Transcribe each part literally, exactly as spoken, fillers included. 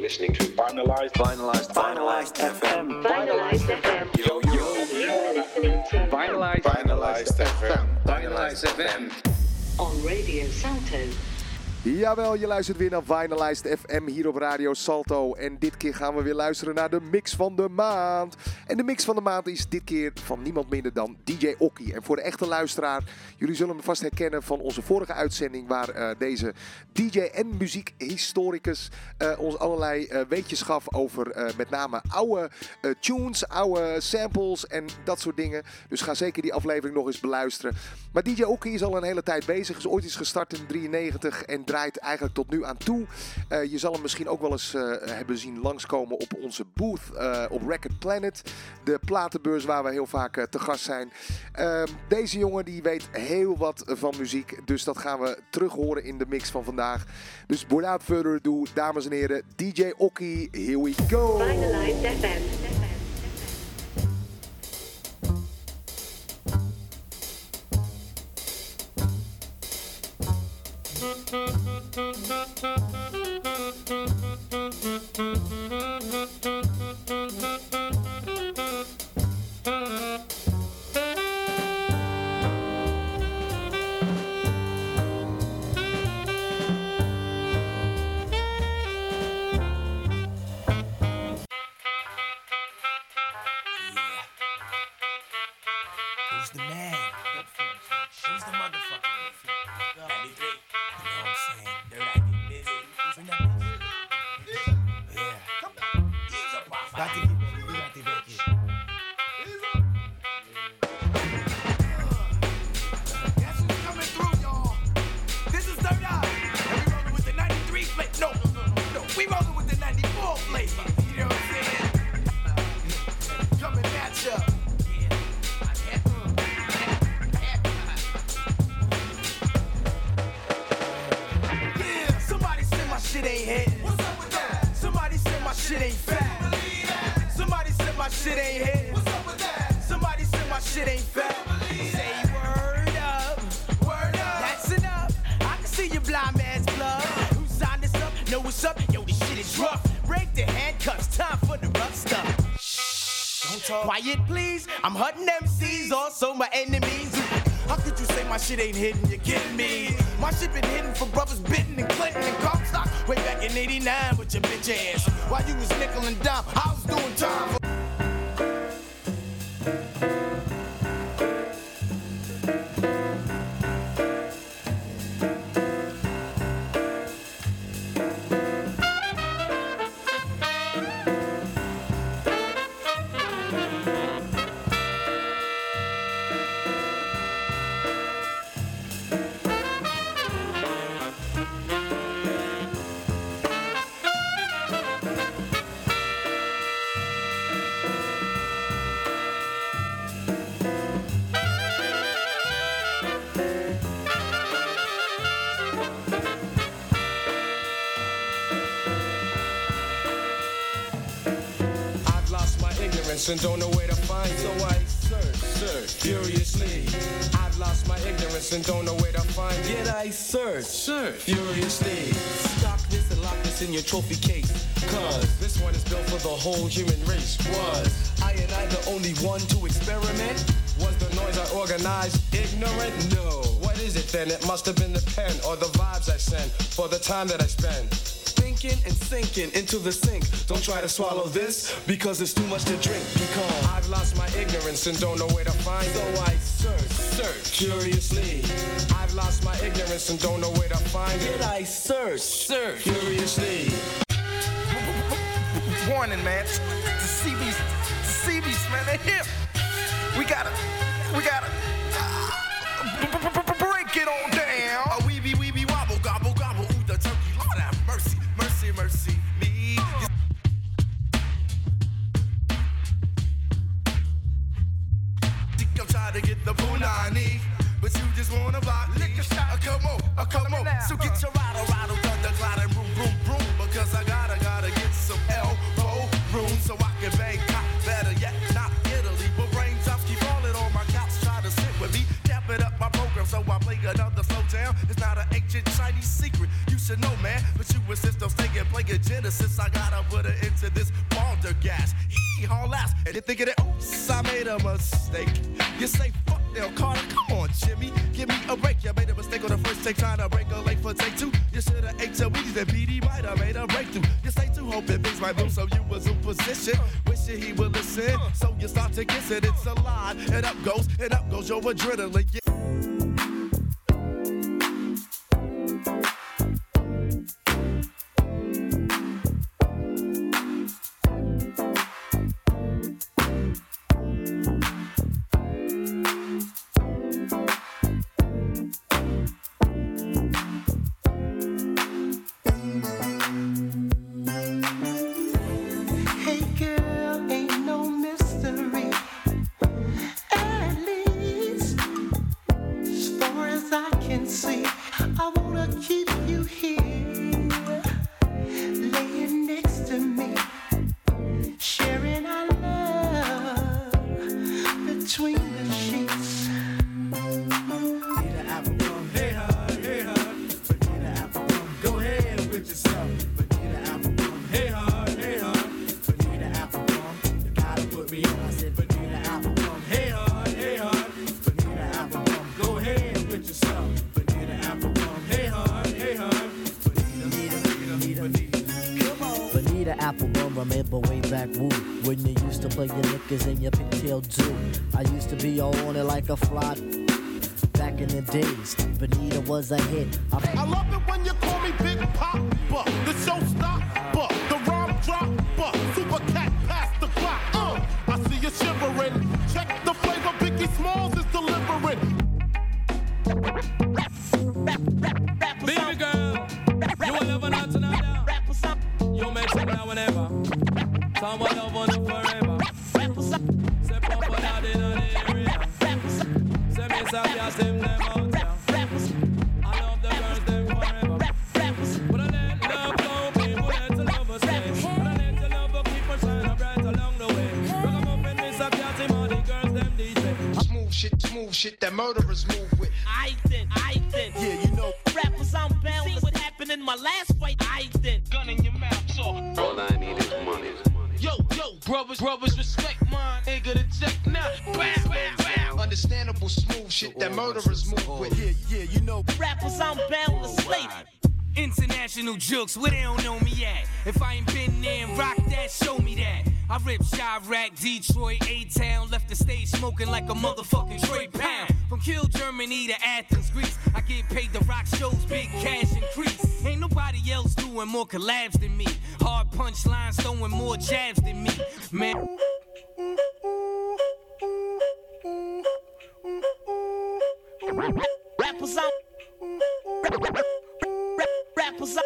listening to Finalized, Finalized, Finalized F M. Finalized F M. Yo, yo, You're listening to Finalized, Finalized F M. Finalized F M. on Radio Salto. Jawel, je luistert weer naar Vinylized F M hier op Radio Salto. En dit keer gaan we weer luisteren naar de mix van de maand. En de mix van de maand is dit keer van niemand minder dan D J Okkie. En voor de echte luisteraar, jullie zullen hem vast herkennen van onze vorige uitzending, waar uh, deze D J en muziekhistoricus uh, ons allerlei uh, weetjes gaf over uh, met name oude uh, tunes, oude samples en dat soort dingen. Dus ga zeker die aflevering nog eens beluisteren. Maar D J Okkie is al een hele tijd bezig, is ooit eens gestart in drieënnegentig en draait eigenlijk tot nu aan toe. Uh, je zal hem misschien ook wel eens uh, hebben zien langskomen op onze booth uh, op Record Planet. De platenbeurs waar we heel vaak uh, te gast zijn. Uh, deze jongen die weet heel wat van muziek. Dus dat gaan we terug horen in de mix van vandaag. Dus without further ado, dames en heren, D J Okkie, here we go! Finalized F M. Who's the man? Who's the motherfucker? ninety-three. You know what I'm saying? They're like busy. We're not busy. Yeah. Got to get ready. We got to get ready. Guess who's coming through, y'all? This is Third Eye. And we rolling with the ninety-three flavor. No, no, we rolling with the ninety-four flavor. You know what I'm saying? Coming at ya. Shit ain't hitting. What's up with that? Somebody said my shit ain't fat. Believe that. Somebody said my shit ain't hitting. What's up with that? Somebody said my shit ain't fat. Say word up. Word up. That's enough. I can see your blind man's blood. Who signed this up? Know what's up? Yo, this shit is rough. Break the handcuffs. Time for the rough stuff. Shh. Don't talk. Quiet, please. I'm hunting M Cs, also my enemies. How could you say my shit ain't hidden? You're kidding me. My shit been hidden for brothers Bitten and Clinton and Comstock way back in eighty-nine with your bitch ass. While you was nickel and dime, I was doing time for... And don't know where to find it. So I search, search furiously. I've lost my ignorance and don't know where to find it. Yet I search, search furiously. Stock this and lock this in your trophy case. Cause this one is built for the whole human race. Was I and I the only one to experiment? Was the noise I organized ignorant? No. What is it then? It must have been the pen or the vibes I send for the time that I spend. Thinking and sinking into the sink. Don't try to swallow this because it's too much to drink. Because I've lost my ignorance and don't know where to find it. So I search, search curiously. I've lost my ignorance and don't know where to find it. Did I search, search curiously? Warning, man. The C Bs, the C Bs, man, they're here. We gotta, we gotta uh, break it on down. A weeby, weeby, wobble, gobble, gobble. Ooh, the turkey, Lord have mercy. Mercy, mercy, me. I'm trying to get the punani, but you just wanna buy liquor shot. Uh, come on, uh, come on. So get your rattle, rattle, thunder, glide, and boom, boom, boom. Because I gotta, gotta get some elbow room so I can bang cop. Better yet, not Italy, but raindrops keep falling on my couch. Try to sit with me, cap it up my program, so I play another slow down. It's not an ancient Chinese secret, you should know, man. But you was Ever since those taking play in Genesis, I gotta put her into this baldergas. Hee haw laughs, and you thinking that, oops, I made a mistake. You say, fuck Del Carter, come on, Jimmy, give me a break. You made a mistake on the first take, trying to break a leg for take two. You should've ate your Wheaties and P D might have made a breakthrough. You stay too hoping things might move, so you was in position, wishing he would listen. So you start to kiss it, it's a lie, and up goes, and up goes your adrenaline. Yeah. A fly back in the days, Bonita was a hit. I, I love it when you call me Big Papa, the showstopper, the rhyme dropper, super cat past the clock. Uh, I see you shivering. Check the flavor, Biggie Smalls is delivering. Baby girl, you will never know tonight. You make it now whenever. Someone love on you forever. Step up on that in the area. Them them out there. I love the girls them forever. But I let love go, people let the love us stay. But I let the love keep on shining bright along the way. Rock 'em up and miss a cat him all the girls them D J. Smooth shit, smooth shit that murderers move with. I then, I then. Yeah, you know. Rappers, I'm bound. See what happened in my last fight. I then. Gun in your mouth, so. All I need is money. Yo, yo, brothers, brothers, respect mine. Nigga, the check now. Bow, bow, bow. Understandable smooth shit that murderers move with. Yeah, yeah, you know. Rappers, I'm bound to slate. International jokes, where they don't know me at. If I ain't been there and rock that, show me that. I rip Chirac, Detroit, A-Town, left the stage smoking like a motherfucking Trey Pound. From Kiel, Germany to Athens, Greece, I get paid to rock shows, big cash increase. Ain't nobody else doing more collabs than me. Hard punchlines throwing more jabs than me, man. Rappers out. Rappers out.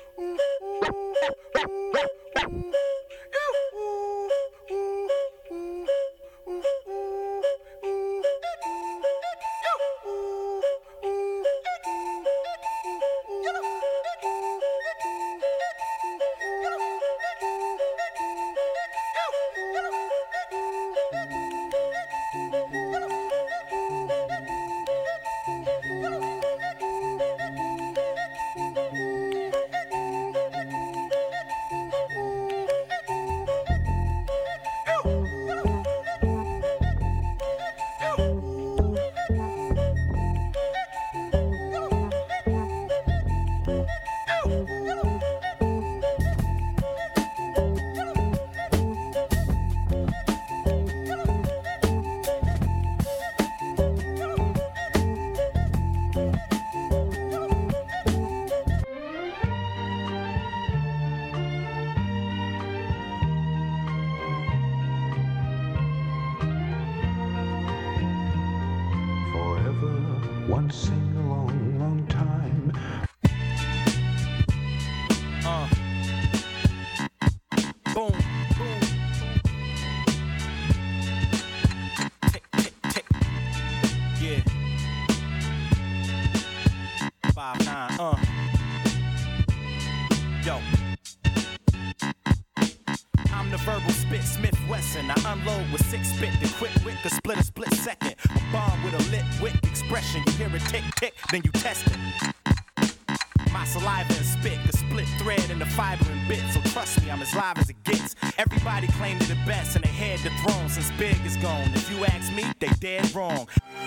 One sing a long, long time. Uh. Boom, boom. Tick, tick, tick. Yeah. Five, nine, uh. Yo. I'm the verbal spit, Smith Wesson. I unload with six spit, the quick wit could split a split second. A bomb with a lit wit expression. You hear it tick tick, then you test it. My my saliva and spit could split thread into fiber and bits. So trust me, I'm as live as it gets. Everybody claimed to the best and they had the throne since Big is gone. If you ask me, they dead wrong.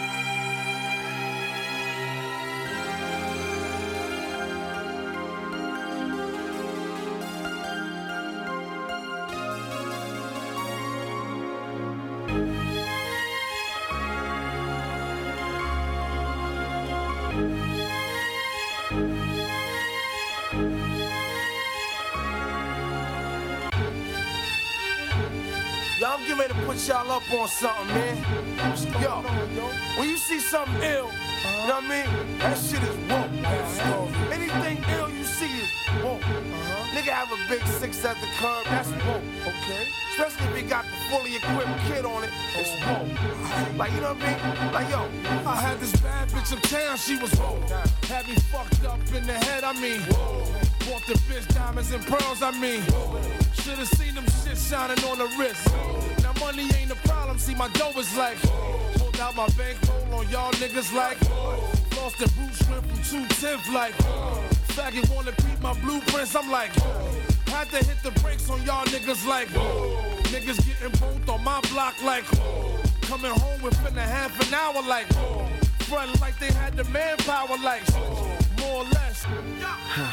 Yo, I'm getting ready to put y'all up on something, man. Yo, when you see something ill, you know what I mean? That shit is woke. Anything ill you see is woke. Nigga have a big six at the curb, that's woke, okay? Especially if he got the fully equipped kid on it, it's woke. Like, you know what I mean? Like, yo, I had this bad bitch in town, she was woke. Had me fucked up in the head, I mean. Bought the bitch diamonds and pearls, I mean. Should've seen them shit shining on the wrist. Now money ain't a problem, see my dough is like. Pulled out my bankroll on y'all niggas like. Lost the boot shrimp from two tenth like. Faggot wanna peep my blueprints, I'm like. Had to hit the brakes on y'all niggas like. Niggas getting both on my block like. Coming home within a half an hour like. Front like they had the manpower like. More or less. Yeah.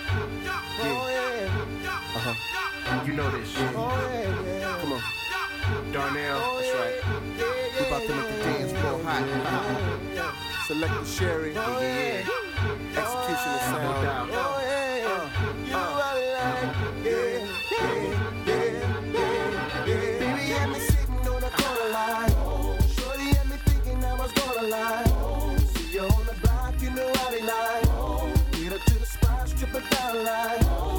Uh-huh. You know this shit. Come on. Darnell. That's right. We about to make the dance floor hot. Select the Sherry. Yeah, yeah, yeah. Execution of sound. No doubt. Uh, uh, uh. Yeah, yeah, yeah, yeah. Baby had me sitting on the corner line. Shorty had me thinking I was gonna lie. See you on the block, you know how they lie. Get up to the spot, strip it down line.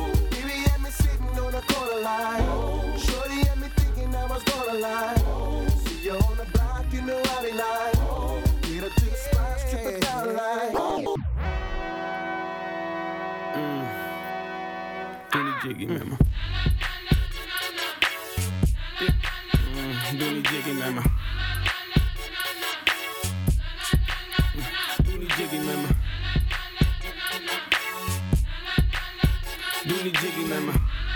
Corner line. Shorty had me thinking I was gonna lie. See you on the block, you know how they lie. Get up to the spot, strip it down line. Mm. Dooney Jiggy, mama. Mm. Dooney Jiggy, mama. Dooney Jiggy, mama. Dooney Jiggy, mama.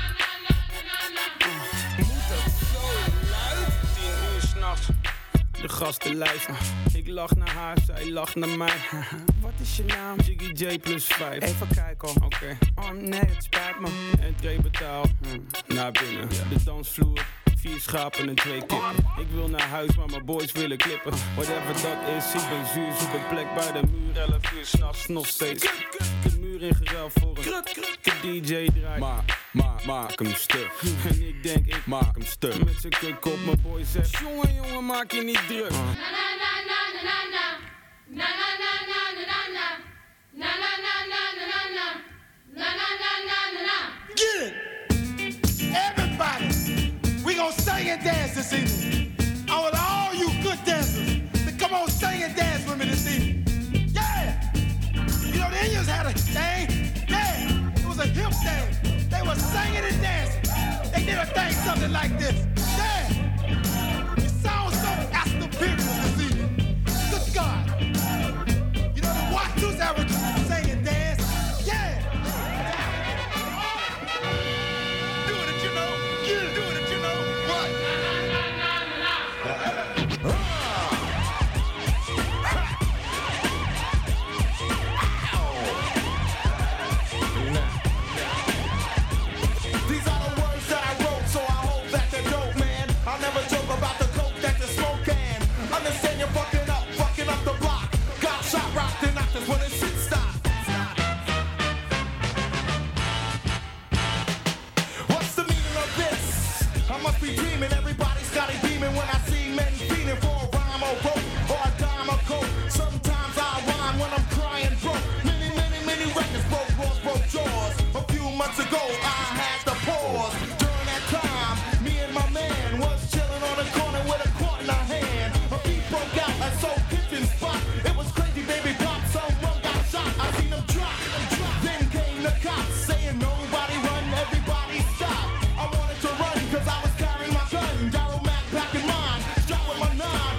De gasten lijven. Ik lach naar haar, zij lacht naar mij. Wat is je naam? Jiggy J plus vijf. Even kijken. Oké. Okay. Oh nee, het spijt me. Entree betaald. Hm. Naar binnen. De dansvloer. Vier schapen en twee kippen. Ik wil naar huis, maar mijn boys willen klippen. Whatever dat is, ik ben zuur. Zoek een plek bij de muur. Elf uur s'nachts nog steeds. Ik heb muur ingeruild voor een D J draai. Maar, maar, maak hem stuk. En ik denk, ik maak hem stuk. Met zijn kuk op, mijn boy zegt, jongen, jongen, maak je niet druk. Uh. Get it! Everybody! We gon' sing and dance this evening. I want all you good dancers to come on sing and dance with me this evening. Yeah! You know the Indians had a thing. Yeah! It was a hip dance. They were singing and dancing. They did a thing something like this. Yeah! It sounds so Astor-Pimples this evening. Good God! You know the Watu's average sing and dance. Yeah! Doing it, you know. Yeah, doing it, you know. What? These are the words that I wrote, so I hope that they're dope, man. I'll never joke about the coke that you smoke can. Understand you're fucking up, fucking up the block. Got shot, rocked, and knocked us when it shit stopped. What's the meaning of this? I must be dreaming, everybody's got it beaming when I see men feeding for a rhyme or rope or a dime or coke. Sometimes I rhyme when I'm crying broke. Many, many, many records broke, laws, broke jaws. A few months ago I had to pause. During that time, me and my man was chilling on the corner with a quart in our hand. A beat broke out at Soul Kitchen spot. It was crazy, baby, pop, someone got shot. I seen them drop, then came the cops saying nobody run, everybody stop. I wanted to run cause I was carrying my gun. Gyro Mac packing mine, strapped with my nine.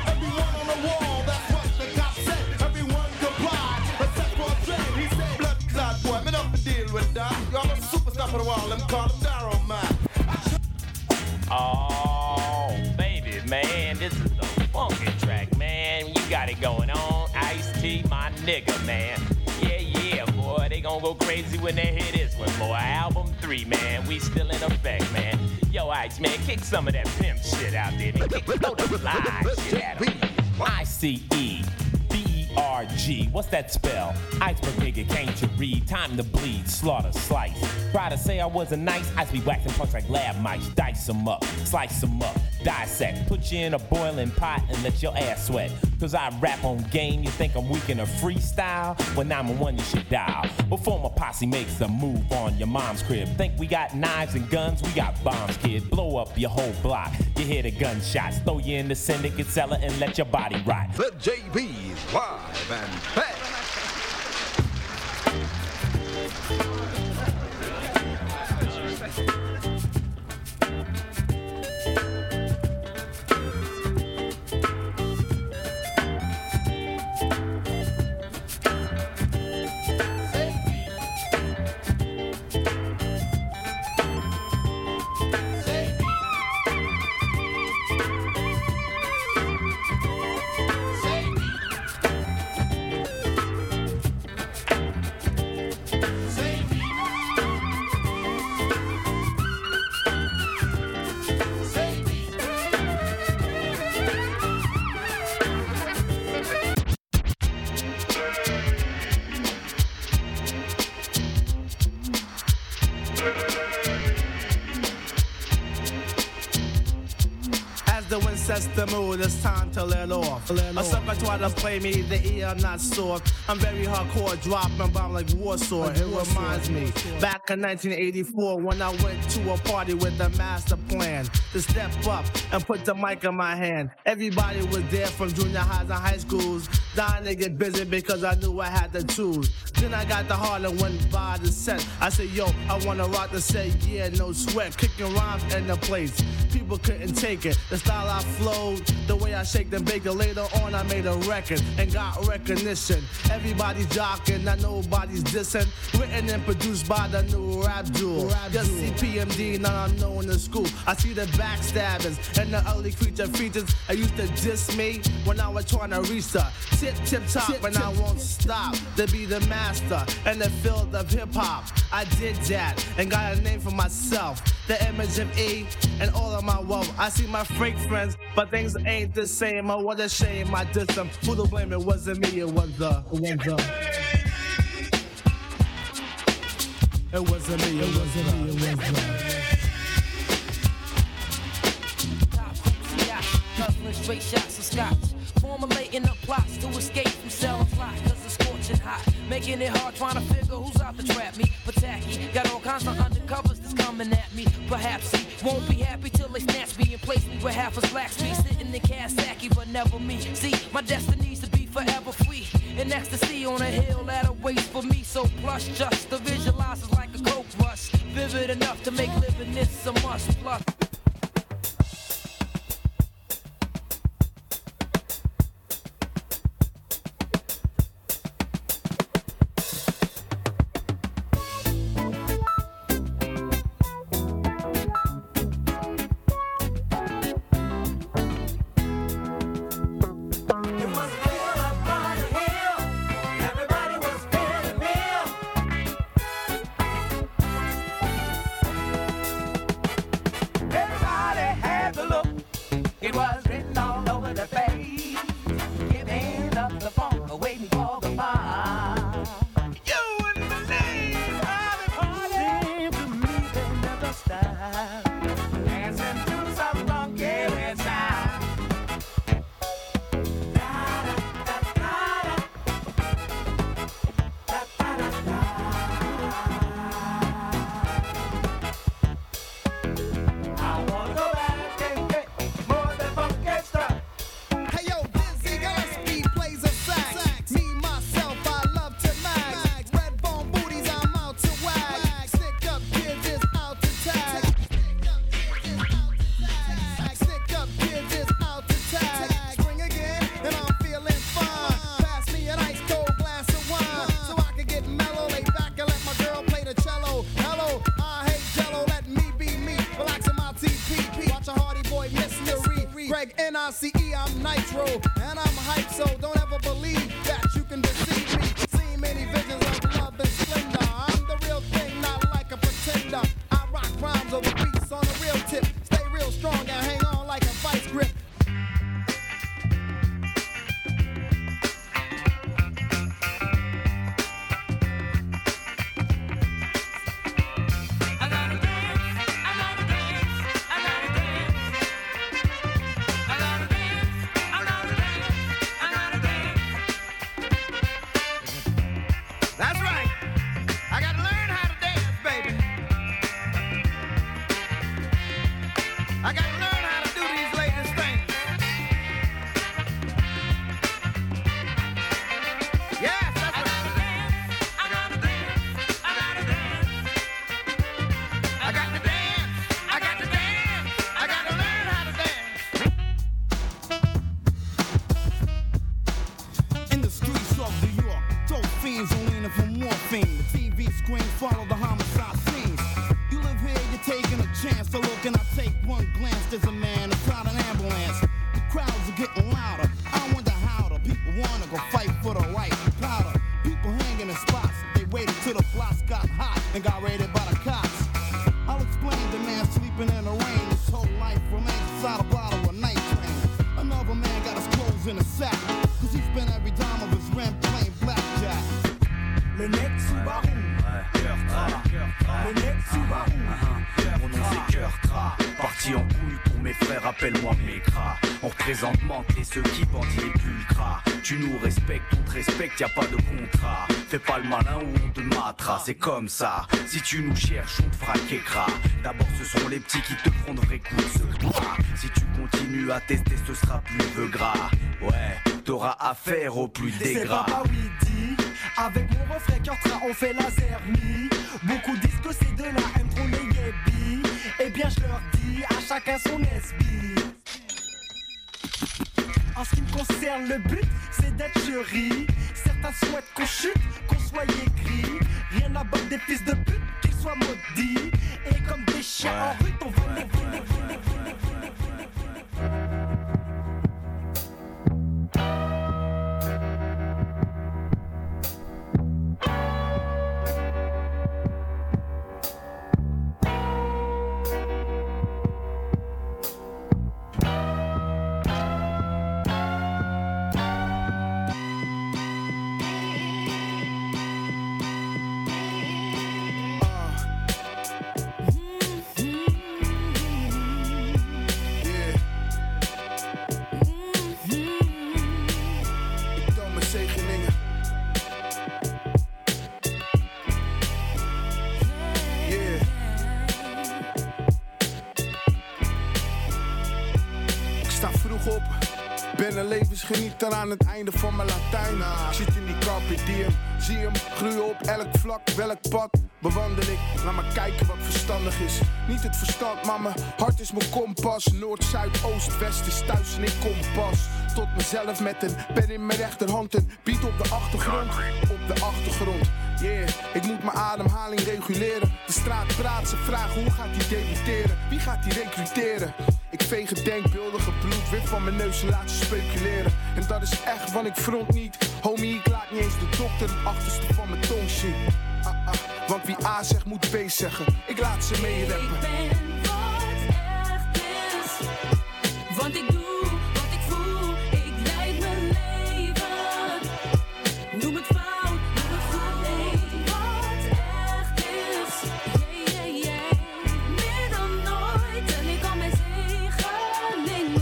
nigga, man. Yeah, yeah, boy, they gon' go crazy when they hear this one, boy. Album three, man, we still in effect, man. Yo, Ice, man, kick some of that pimp shit out there, man. Kick throw the fly shit at 'em. I C E B E R G, what's that spell? Iceberg nigga, can't you read? Time to bleed, slaughter, slice. Try to say I wasn't nice, I be waxing punks like lab mice. Dice them up, slice them up, dissect. Put you in a boiling pot and let your ass sweat. Cause I rap on game, you think I'm weak in a freestyle? When I'm a one you should dial. Before my posse makes a move on your mom's crib. Think we got knives and guns? We got bombs, kid. Blow up your whole block. You hear the gunshots, throw you in the syndicate cellar and let your body rot. The J B's live and back. That's the mood, it's time to let off. Let a sucker try to play me, the ear not soft. I'm very hardcore, dropping bomb like Warsaw. Like it Warsaw. Reminds me, back in nineteen eighty-four, when I went to a party with a master plan to step up and put the mic in my hand. Everybody was there from junior highs and high schools, dying to get busy because I knew I had the tools. Then I got the heart and went by the set. I said, yo, I wanna rock the set, yeah, no sweat. Kicking rhymes in the place, people couldn't take it. The style I flowed, the way I shake and bake it. Later on I made a record and got recognition. Everybody's jocking, not nobody's dissing. Written and produced by the new rap jewel. Just see P M D, none unknown in school. I see the backstabbers and the ugly creature features. I used to diss me when I was trying to reach the tip tip top, tip, and tip, I won't stop to be the master in the field of hip hop. I did that and got a name for myself. The image of E and all of my wealth. I see my freak friends, but things ain't the same. Oh, what a shame I did some. Who to blame? It wasn't me, it was the, it was the. It wasn't me, it wasn't me, it was the. Hustling straight shots of scotch, formulating up plots to escape from selling fly, cause it's scorching hot, making it hard trying to figure who's out to trap me. But tacky, got all kinds of undercovers that's coming at me. Perhaps he won't be happy till they snatch me and place me with half a black speed, sitting in Kawasaki, but never me. See, my destiny's to be forever free, in ecstasy on a hill that'll wait for me. So plush, just to visualize is like a coke rush, vivid enough to make living this a must. Plus. N I C E, I'm Nitro, and I'm hype, so don't ever believe that you can deceive me. many visions of love and splendor. I'm the real thing, not like a pretender. I rock rhymes over beats on a real tip. Stay real strong and hang on like a vice grip. That's right. I gotta learn how to dance, baby. I gotta learn how to do these latest things. Yes, that's right. I gotta dance. I gotta dance. I got to dance. I got to dance. I gotta learn how to dance. In the streets of New York, dope fiends are leaning for morphine. The T V screen follow the homicide scenes. You live here, you're taking a chance to look, and I take one glance. There's a man inside an ambulance. The crowds are getting louder. I wonder how the people wanna go fight for the right powder. People hanging in spots. They waited till the blocks got hot and got raided by the cops. I'll explain the man sleeping in the rain. His whole life remains inside a bottle of night train. Another man got his clothes in a sack, cause he spent every dime of his rent playing blackjack. Le mec Subaru. Le mec Subaru. Mon nom c'est Cœur Gras, parti en couille pour mes frères, appelle-moi Mécra. On représente Mantes et ceux qui bandit les pulcras. Tu nous respectes, on te respecte, y a pas de contrat. Fais pas le malin ou on te matera, c'est comme ça. Si tu nous cherches, on te fera qu'écra. D'abord ce sont les petits qui te feront de vrais coups de secours. Si tu continues à tester, ce sera plus peu gras. Ouais, t'auras affaire au plus C'est dégras. Papa Weedy. Avec mon refrain Cœur Gras, on fait la zermie. Beaucoup disent que ces deux-là aiment trop les yébis. Eh bien je leur dis, à chacun son S B. En ce qui me concerne, le but c'est d'être jury. Certains souhaitent qu'on chute, qu'on soit aigri. Rien à battre des fils de pute, qu'ils soient maudits. Et comme des chiens en rue, on va les voler, voler, voler, voler, voler, voler. Ben een levensgenieter aan het einde van mijn Latijn. Ik zit in die carpe diem, zie hem groeien op elk vlak, welk pad bewandel ik. Laat maar kijken wat verstandig is. Niet het verstand, maar mijn hart is mijn kompas. Noord, zuid, oost, west is thuis en ik kom pas tot mezelf met een pen in mijn rechterhand. Een beat op de achtergrond, op de achtergrond. Yeah, ik moet mijn ademhaling reguleren. De straat praat, ze vragen hoe gaat die debuteren? Wie gaat die recruteren? Ik veeg het denkbeeldige bloed weer van mijn neus en laat ze speculeren. En dat is echt, want ik front niet. Homie, ik laat niet eens de dokter het achterste van mijn tong zien. Ah, ah, want wie A zegt moet B zeggen. Ik laat ze meerappen. Ik ben wat echt is. Want ik doe wat ik voel. Ik leid mijn leven. Noem het fout, noem het goed. Nee, wat echt is. Yeah, yeah, yeah. Meer dan nooit. En ik kan mijn zegeningen.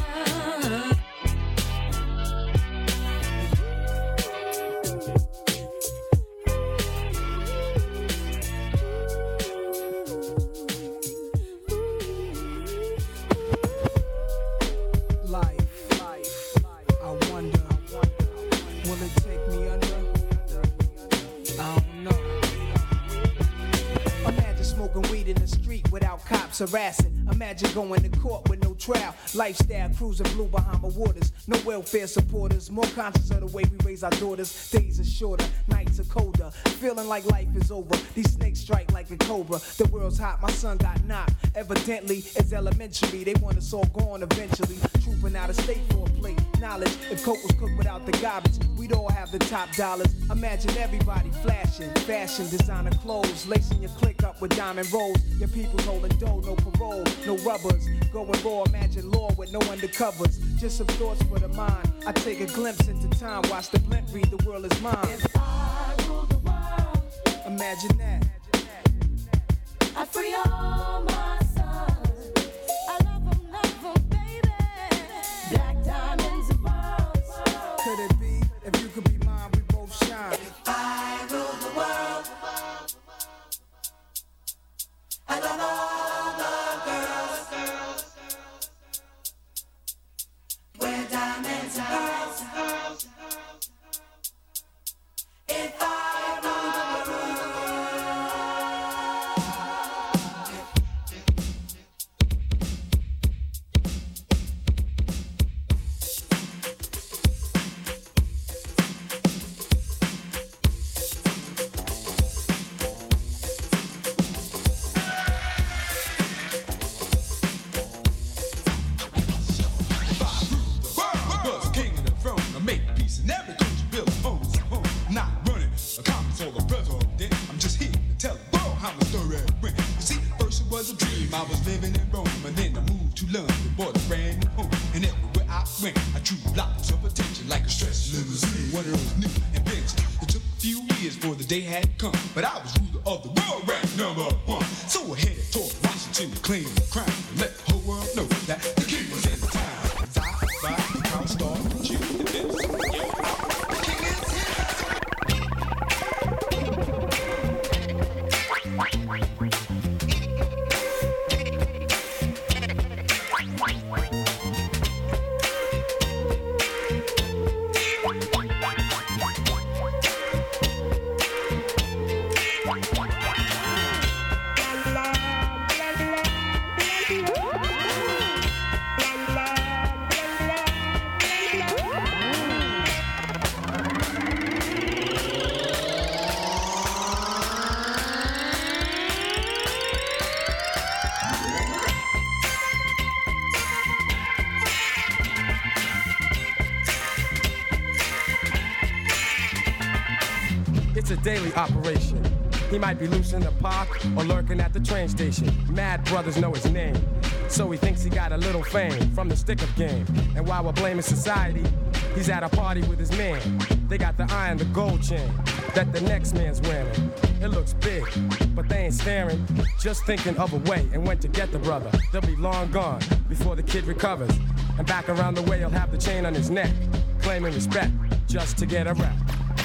Harassing. Imagine going to court with no trial. Lifestyle cruising blue Bahama waters. No welfare supporters. More conscious of the way we raise our daughters. Days are shorter, nights are colder. Feeling like life is over. These snakes strike like a cobra. The world's hot, my son got knocked. Evidently, it's elementary. They want us all gone eventually. Trooping out of state for a plate. knowledge. If coke was cooked without the garbage, we'd all have the top dollars. Imagine everybody flashing, fashion, designer clothes, lacing your click up with diamond rolls. Your people's holding dough, no parole, no rubbers. Going raw, imagine law with no undercovers. Just some thoughts for the mind. I take a glimpse into time, watch the blimp read, the world is mine. If I rule the world, imagine that. I free all my sons. I love them, love them, baby. Black diamonds and pearls. Could it be, if you could be mine, we both shine. If I rule the world, I love all the girls. Wear diamonds and pearls. If I rule the world. I was living in Rome and then I moved to London, bought a brand new home. And everywhere I went, I drew lots of attention like a stretch limousine. One of those new inventions. It took a few years for the day had come, but I was ruler of the world, ranked number one. So I headed toward Washington to claim the crown and let the whole world know that the king was in town. As I ride the crowd started to cheer and dance. The king is here. It's a daily operation. He might be loose in the park or lurking at the train station. Mad brothers know his name, so he thinks he got a little fame from the stick-up game. And while we're blaming society, he's at a party with his man. They got the iron, the gold chain that the next man's wearing. It looks big, but they ain't staring, just thinking of a way and when to get the brother. They'll be long gone before the kid recovers. And back around the way, he'll have the chain on his neck, claiming respect just to get a rap.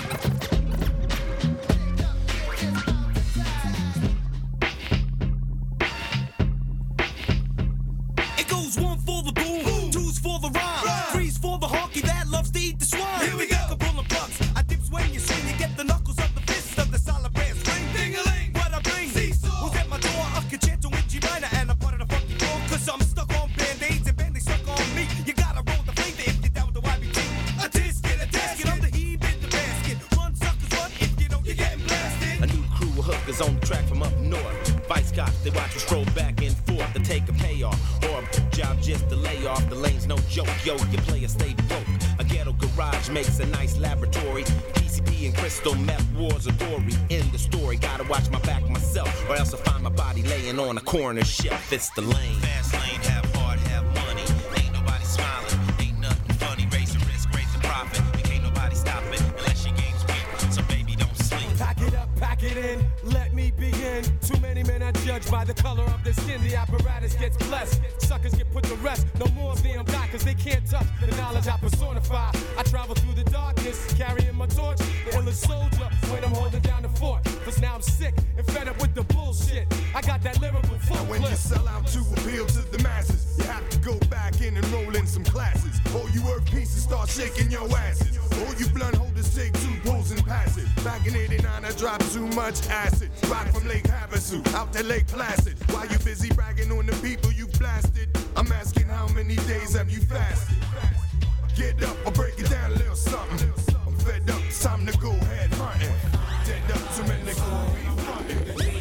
For the rhyme, right. Three's for the honky that loves to eat the swine. Here we go. The bull and bucks. I dip swing, you swing, you get the knuckles of the fist of the solid brand string. Ding-a-ling, what I bring. Seesaw. Who's at my door? A concerto in G minor and a part of the funky floor. Cause I'm stuck on band-aids and band-aids stuck on me. You gotta roll the flavor if you're down with the Y B T. A disc and a basket, I'm the heave in the basket. Run, suckers, run, if you don't, you're getting blasted. A new crew of hookers on the track from up north. Vice cops, they watch us stroll back and forth to take a payoff. Or a job just to lay off. The lane's no joke, yo, you play a stay broke. A ghetto garage makes a nice laboratory. P C P and crystal meth wars a dory. In the story, gotta watch my back myself, or else I'll find my body laying on a corner shelf. It's the lane. Fast lane, have hard, have money. Ain't nobody smiling, ain't nothing funny. Raise the risk, raise the profit. And can't nobody stop it unless your game's weak. So baby, don't sleep. Pack it up, pack it in, let me begin. Too many men are judged by the color of their skin. The apparatus gets blessed, suckers get put to rest. No more of them die, cause they can't touch the knowledge I personify. I travel through the darkness, carrying my torch. The illest soldier when I'm holding down the fort. Cause now I'm sick and fed up with the bullshit. I got that lyrical full Now when clip. you sell out to appeal to the masses, you have to go back in and roll in some classes. All you earth pieces start shaking your asses. All you blunt holders take two pulls and pass it. Back in eighty-nine I dropped too much acid. Rock from Lake Havasu out to Lake Placid. While you busy bragging on the people you blasted, I'm asking how many days have you fasted? Get up, I'll break it down a little something. I'm fed up, it's time to go ahead hunting. Dead up, too many go be frontin'.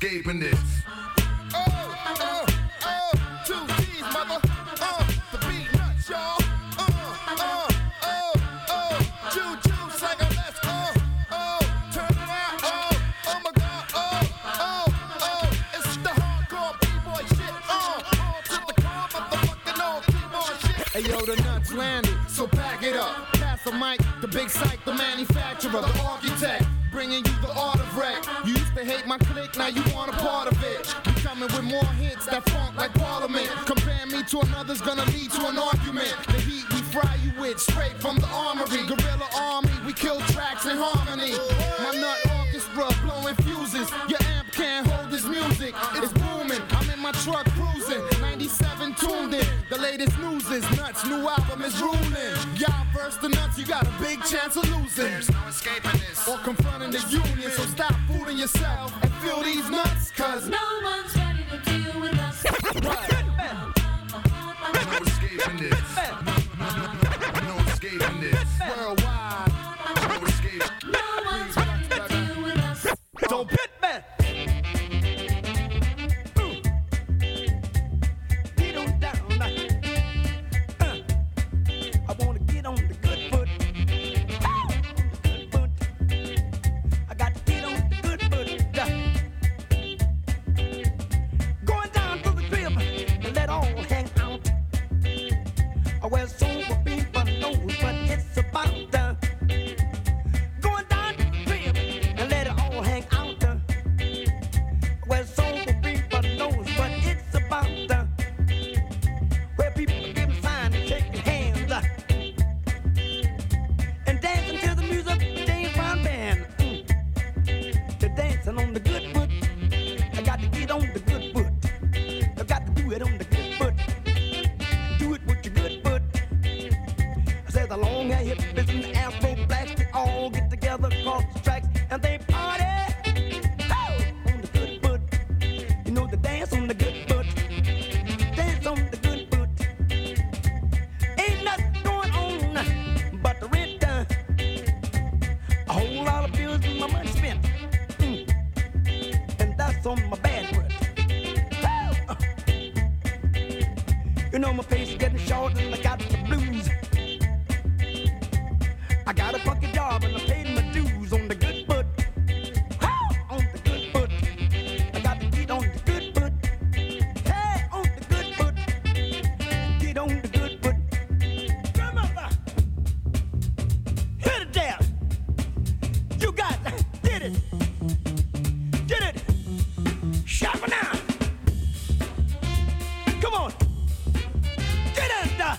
escaping this. Oh, oh, oh, two G's, mother. Uh, the beat nuts, y'all. Uh, uh, oh, oh, Juju, sing a let's, uh, oh, turn it out, oh, oh my God, oh, oh, oh, it's the hardcore B-boy shit, uh, on to the core, motherfucking on keyboard shit. Hey yo, the nuts landed, so pack it up. Pass the mic, the big psych, the manufacturer, the architect, bringing you the art of wreck. You used to hate my clique, now you want a part of it. We coming with more hits that funk like Parliament. Compare me to another's gonna lead to an argument. The heat we fry you with, straight from the armory. Guerrilla army, we kill tracks in harmony. My nut orchestra blowing fuses. Your amp can't hold this music, it's booming. I'm in my truck cruising, ninety-seven tuned in. The latest news is nuts, new album is ruling. Y'all verse the nuts, you got a big chance of losing. There's no escaping this. Or confronting the union, so stop fooling yourself and feel these nuts, cause no one's ready to deal with us. No escaping this. No escaping this. Worldwide. No escape. No one's ready to deal with us. Don't pit man. Get on down. Uh, I wanna get on the good foot. On the good foot. I got to get on the good foot. Uh, going down to the crib and let all hang out. I wear sober people knows what it's about. Uh, going down to the crib and let it all hang out. Uh, where sober people knows what it's about. Uh, where people give a sign and shake their hands. Uh, and dancing to the music, the James Brown band. Mm. They're dancing on the good foot. I got to get on the good foot. I got to do it on the good foot. Do it with your good foot. I said the long hair hippies and the afro blacks, they all get together across the tracks and they party. Oh, on the good foot. You know the dance on the good foot. Dance on the good foot. Ain't nothing going on but the rent done. A whole lot of bills and my money spent. Mm. And that's on my bad foot. Uh. You know my face is getting short and I got the blues. I got a funky job and I paid my dues on the good foot. On the good foot. I got to get on the good foot. Hey, on the good foot. Get on the good foot. Come on, uh, hit it down. You got it. Did it. Did it. Shop it now. Come on. Get it. Uh.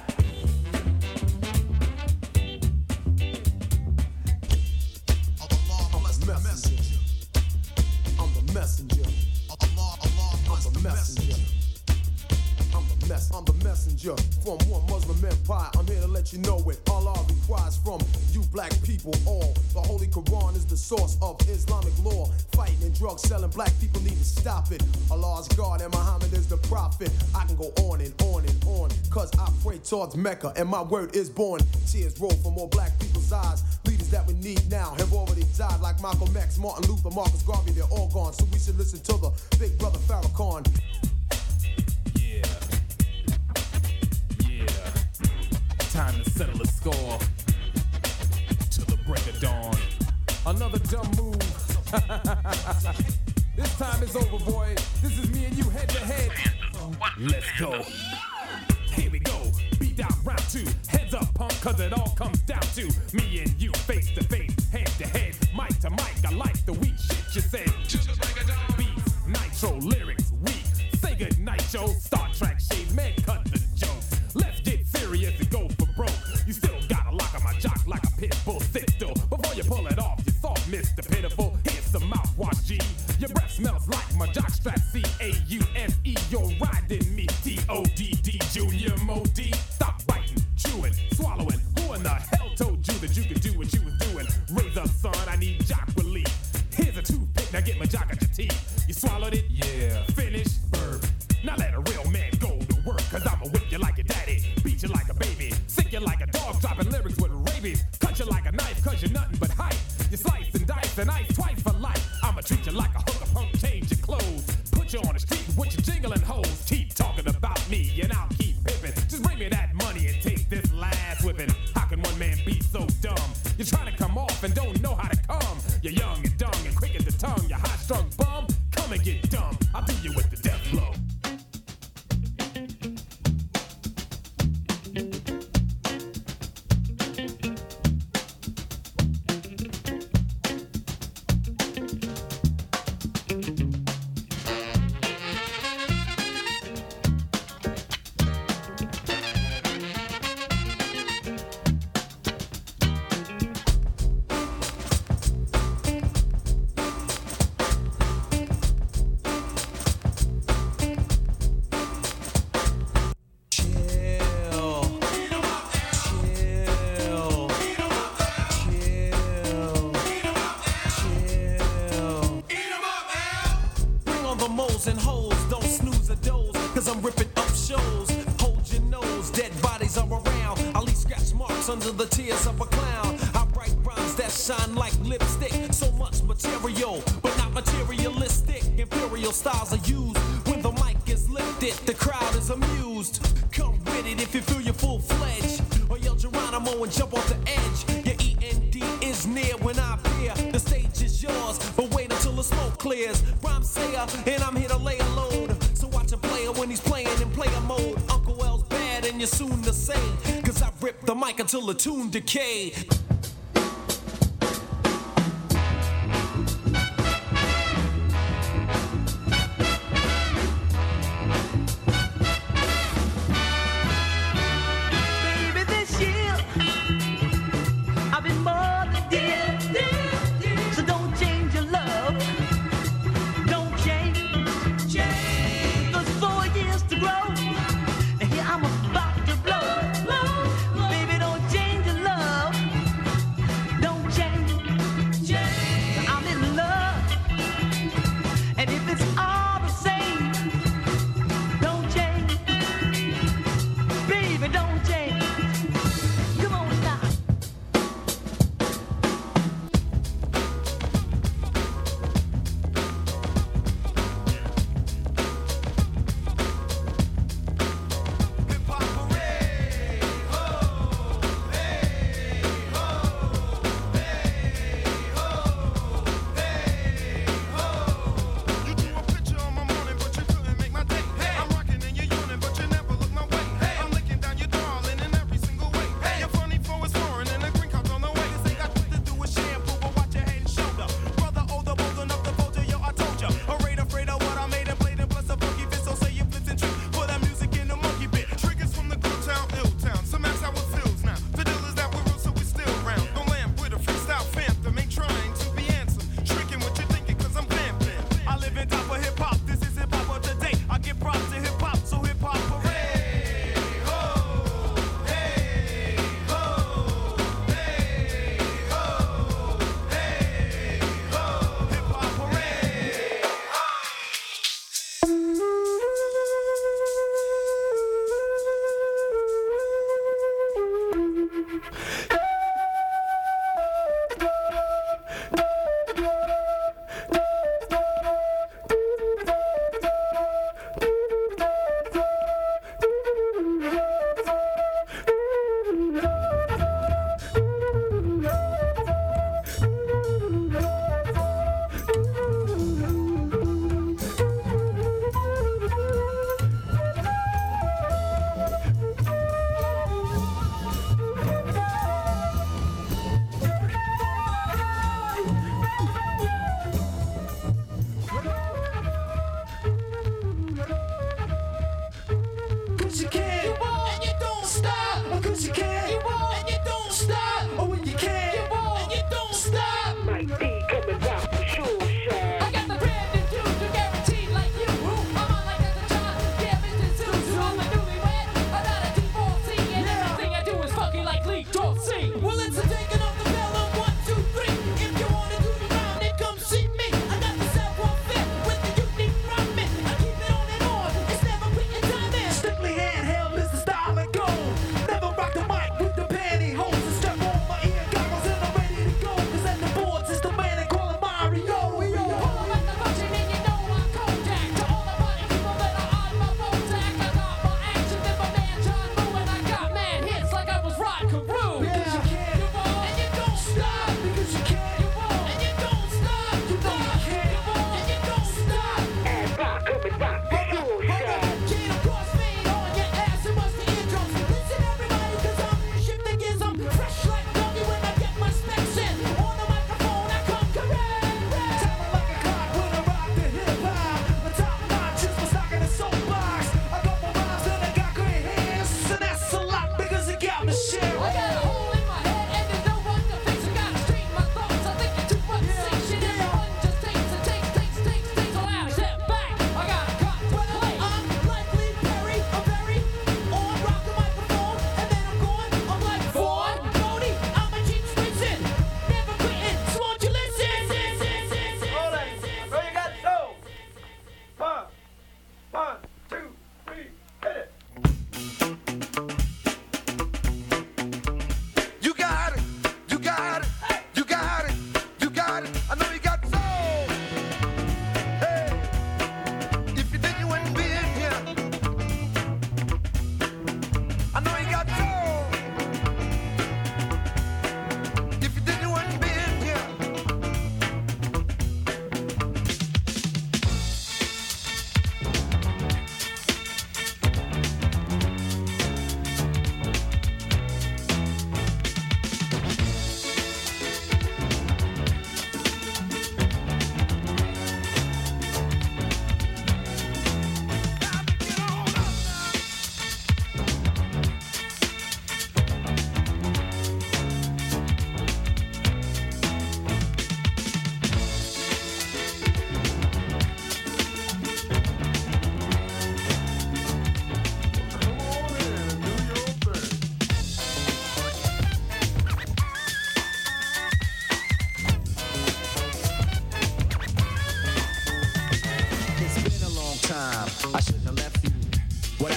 I'm the messenger. I'm the messenger. I'm the mess. I'm the messenger from one Muslim empire. I'm here to let you know it. Allah requires from you black people all. The Holy Quran is the source of Islamic law. Fighting and drug selling, black people need to stop it. Allah's God and Muhammad is the prophet. I can go on and on and on, cause I pray towards Mecca and my word is born. Tears roll from all black people's eyes. Leaders that we need now have already died, like Malcolm X, Martin Luther, Marcus Garvey, they're all gone. So we should listen to the big brother Farrakhan. Yeah. Yeah. Time to settle the score. Till the break of dawn. Another dumb move. This time is over, boy. This is me and you head to head. Let's go. Here we go. Beat down round two. Heads up, punk, cause it all comes down to me and you face to face, head to head, mic to mic. I like the weak shit you said. Beats, nitro, lyrics, weak. Say good night, Joe. Star Trek shade, man, cut the jokes. Let's get serious and go for broke. You still got a lock on my jock like a pit bull. Sit still before you pull it off. You soft, Mister Pitiful. Here's some mouthwash, G. Your breath smells like my jock strap. C A U S E. You're riding me. T O D D. Junior Mo D. Stop biting, chewing, swallowing. Who in the hell told you that you could do what you was doing? Raise up, son. I need jock relief. Here's a toothpick. Now get Hoes and hoes, don't snooze a doze, cause I'm ripping up shows. Hold your nose, dead bodies are around. I leave scratch marks under the tears of a clown. I write rhymes that shine like lipstick. So much material, but not materialistic. Imperial styles are used when the mic is lifted. The crowd is amused. Come with it if you feel you're full-fledged. Or yell Geronimo and jump off the edge. Your E N D is near when I appear. The stage is yours, but wait until the smoke clears. Rhyme sayer, and I'm here to lay a load. So watch a player when he's playing in player mode. Uncle L's bad and you're soon to say, cause I rip the mic until the tune decay.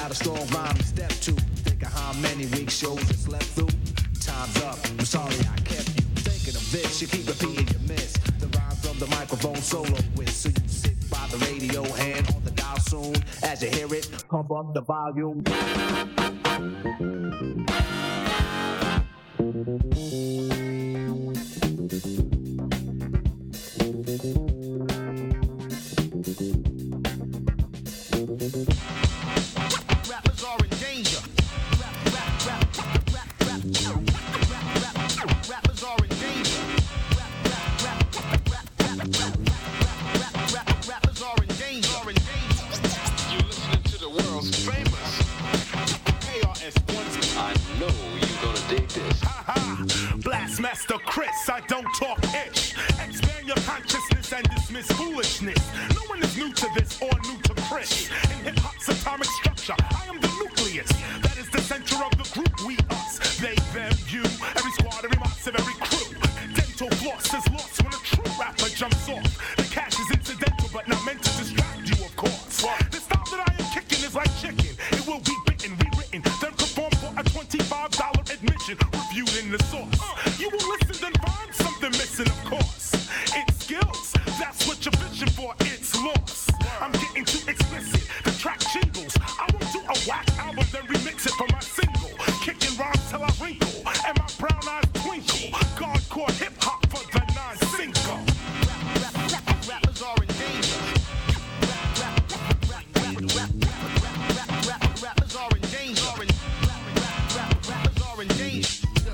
got a strong rhyme to step to. Think of how many weeks shows you slept through. Time's up, I'm sorry I kept you thinking of this. You keep repeating your miss. The rhyme from the microphone solo with. So you sit by the radio, hand on the dial soon. As you hear it, pump up the volume. Rappers are in danger. Rap, rap, rap, rap, rap, rap, rap, rap, rappers are in danger. Rap, rap, rap, rap, rap, rap, rap, rap, rap, rappers are in danger. Are in danger. You're listening to the world's famous K R S One. I know you're gonna dig this. Ha ha! Blastmaster Chris, I don't talk ish. Expand your consciousness and dismiss foolishness. No one is new to this or new to Chris. In hip hop's atomic structure, I am the nucleus. That is the center of the group. We, us, they, them, you. Every squad, every moss of every crew. Dental floss is lost when a true rapper jumps off. The cash is incidental, but not meant to distract you, of course. The style that I am kicking is like chicken. It will be bitten, rewritten, then performed for a twenty-five dollar admission. Reviewed in the source. You will listen, then find something missing, of course. It's skills, that's what you're fishing for. It's lost. I'm getting too explicit. The track jingles. I won't do a whack album, then remix it for my single. Kicking rhymes till I wrinkle, and my brown eyes twinkle. Hardcore hip hop for the non-single. Rap, rap, rap, rappers are in danger. Rap, rap, rap, rap, rap, rap, rap, rap, rappers are in danger. Rap, rap, rap, rappers are in danger.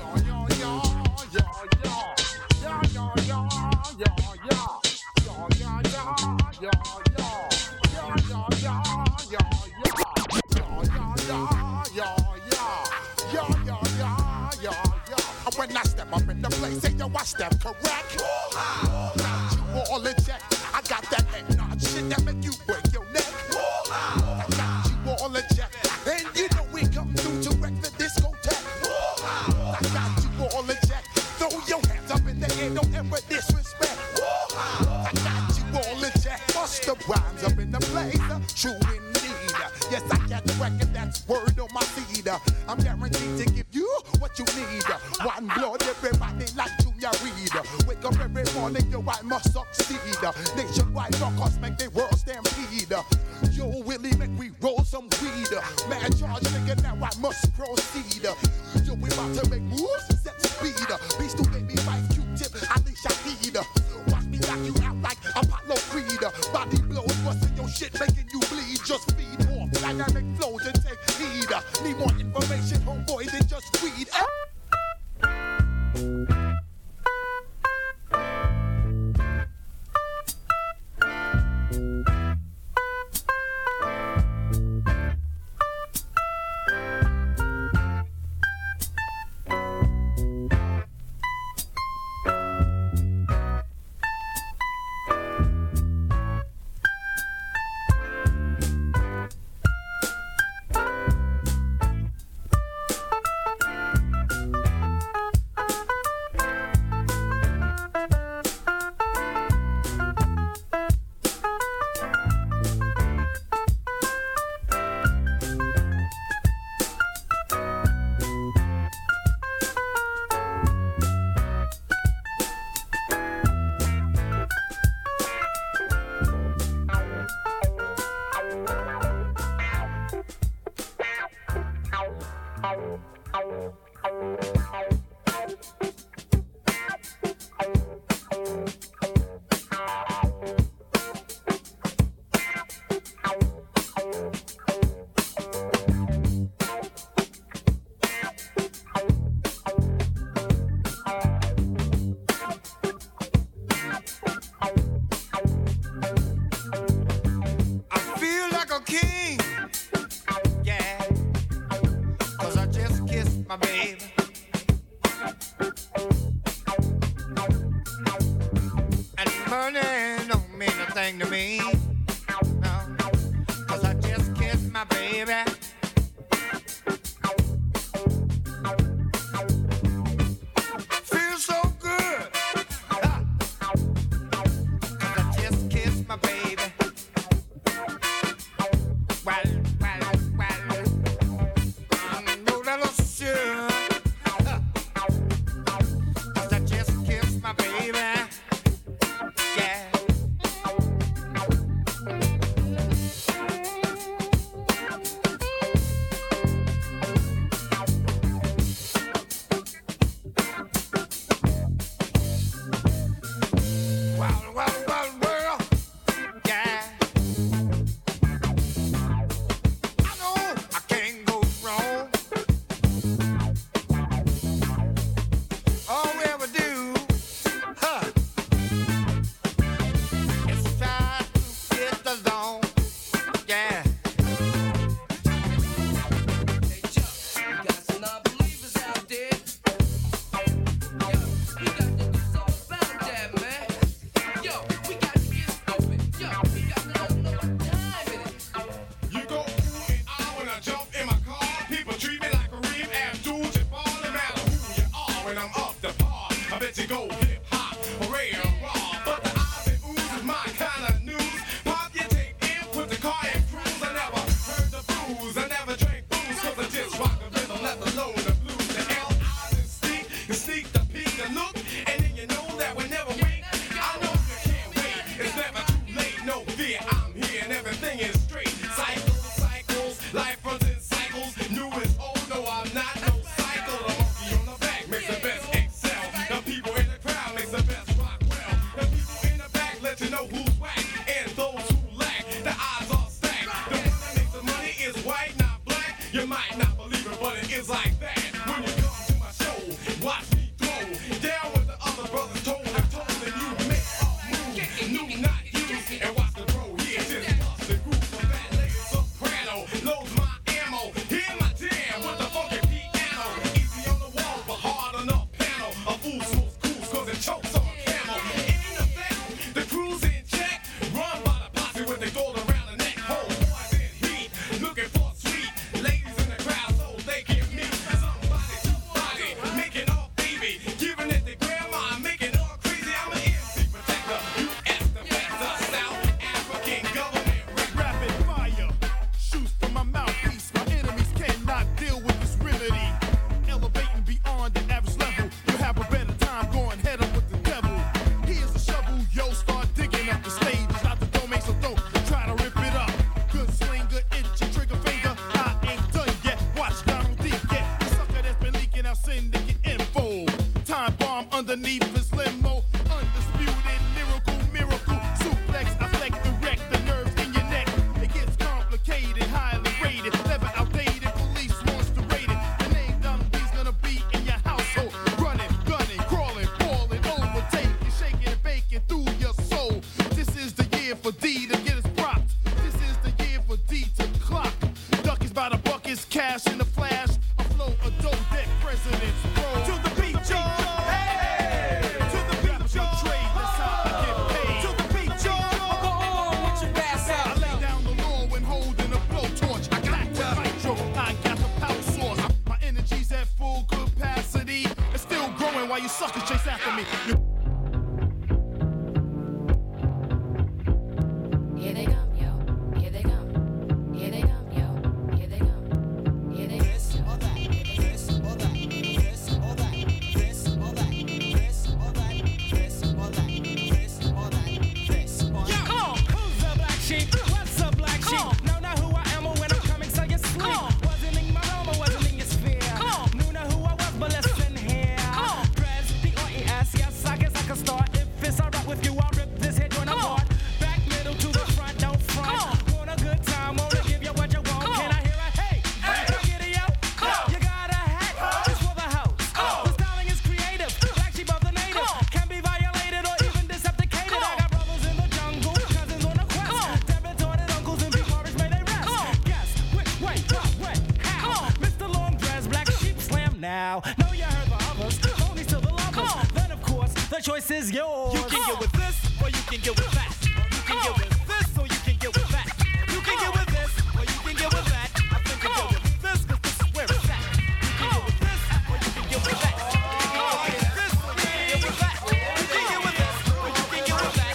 When I step up in the place, say yo, I step correct. Got you all in check. I got that head nod shit that make you break your neck. I got you all in check. And you know we come through to wreck the discotheque. I got you all in check. Throw your hands up in the air, don't ever disrespect. I got you all in check. Bust the rhymes up in the place. True indeed. Yes, I got the record, that's word on my feed. I'm guaranteed to give you what you need. One blood, everybody like Junior Reed. Wake up every morning, yo, I must succeed. Nationwide rockers make the world stampede. Yo, Willie, make we roll some weed. Man, charge, nigga, now I must proceed. Yo, we about to make moves, set speed. Beast to make me fight Q-tip, Alicia Heed. Watch me knock you out like Apollo Creed. Body blows, busting your shit, making you bleed. Just feed off dynamic flows and take heed. Need more information, homeboy, than just weed. but it is like that. When you come to my show, watch me throw down with the other brothers toe to toe, and you make a move, new not used, and watch the pro here just bust the groove for that lady soprano. Loads my ammo, hear my jam with the funky piano. Easy on the wall, but hard on the panel. A fool smooth cruise, cause it chokes on camel. In effect, the crew's in check, run by the posse with the gold around the neck. Whole boys in heat, looking for sweet ladies in the crowd so they can meet somebody to body, making all baby, giving it to grandma, making all crazy. I'm an M C protector, U S defender, South African government. Rapid fire shoots from my mouthpiece. My enemies cannot deal with this remedy. Elevating beyond the average level, you have a better time going head up with the devil. Here's a shovel, yo, start digging up the stage. It's not the domain, so don't try to rip it up. Good slinger, itchy trigger finger. I ain't done yet. Watch Donald D get the sucker that's been leaking out syndicate info. Time bomb underneath his limo. Undisputed, lyrical miracle. Suplex, I flex, direct the nerves in your neck. It gets complicated, highly rated, never outdated. Police wants to rate it. The name Donald D's gonna be in your household. Running, gunning, crawling, falling, overtaking, shaking and baking through your soul. This is the year for D to get his props. This is the year for D to clock. Duckies by the buckets, cash in the flash. I flow a dope deck president's roll. To the beat, y'all. Hey! To the beat, y'all. Trade, that's how I get paid. To the beat, y'all. Go on with your ass out. I lay down the law when holding a blowtorch. I got the nitro, I got the power source. My energy's at full capacity. It's still growing while you suckers chase after me. You Here they come, yo. Here they come. Here they come, yo. Here they come. Here they come. This or that. This or that. This or that. This or that. This or that. This or that. This or that. This or that. Come on, who's the black sheep? What's the black sheep? Know not who I am or when I'm coming, so you sleep. Wasn't in my realm or wasn't in your sphere. Knew not who I was, but listen here. Dress, D R E S, yes, I guess I can start. If it's alright with you, I'll rip this head joint apart. Back middle to the front, don't front. Want a good time, wanna give you what you want. Can I hear a hey? Hey, get it out. You got a hat, it's for the house. The styling is creative, black sheep of the native. Can be violated or even decepticated. I got brothers in the jungle, cousins on a quest. Debit-torted uncles and big porridge may they rest. Guess which way, what, when, how? Mister Long Dress, black sheep slam now. Know you heard the others, only to the lovers. Then of course, the choice is yours. You can get with this, or you can get with that. You can get with this, or you can get with that. You can get with this, or you can get with that. I think you get with this, cause this is where it's at. You can get with this, or you can get with that. You can get with this, or you can get with that. You can get with this, or you can get with that.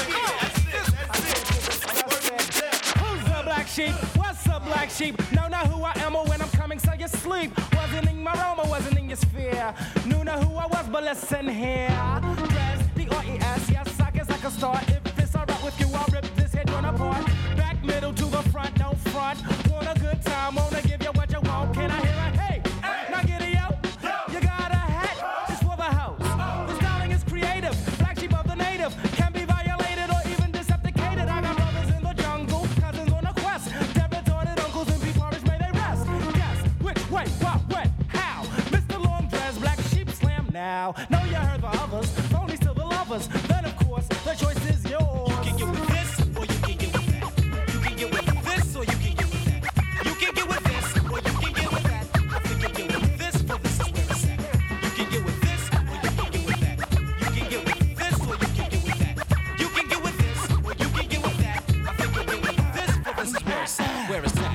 That's it, that's it. Who's the black sheep? What's the black sheep? Know not who I am or when I'm coming, so you sleep. Wasn't in my realm or wasn't in your sphere. Knew not who I was, but listen here. Dress, D R E S, yes, I guess I can start. If it's alright with you, I'll rip this head joint apart. Back middle to the front, don't front. Want a good time, wanna give you what you want. Can I hear a hey? Now get it out. You got a hat, it's for the house. The styling is creative, black sheep of the native. Can be violated or even decepticated. I got brothers in the jungle, cousins on a quest. Debit-torted uncles and beef porridge may they rest. Guess which way, what, when, how? Mister Long Dress, black sheep slam now. Know you heard the others, only to the lovers. Then of course, the choice is yours. You can get with this, or you can get with that. You can get with this, or you can get with that. You can get with this, or you can get with that. I think you get with this, for this is where it's at. You can get with this, or you can get with that. You can get with this, or you can get with that. You can get with this, or you can get with that. I think you get with this, for this is where it's at. Where it's at.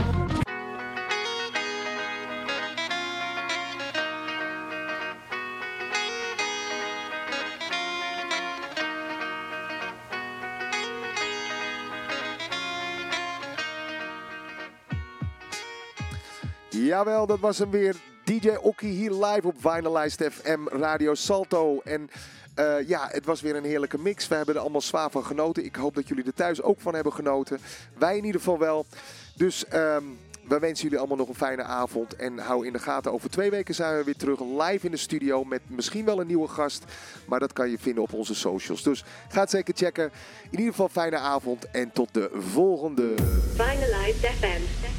Jawel, dat was hem weer. D J Okkie hier live op Vinylijst F M Radio Salto. En uh, ja, het was weer een heerlijke mix. We hebben er allemaal zwaar van genoten. Ik hoop dat jullie er thuis ook van hebben genoten. Wij in ieder geval wel. Dus um, we wensen jullie allemaal nog een fijne avond. En hou in de gaten. Over twee weken zijn we weer terug live in de studio. Met misschien wel een nieuwe gast. Maar dat kan je vinden op onze socials. Dus ga het zeker checken. In ieder geval fijne avond. En tot de volgende. Vinylijst F M.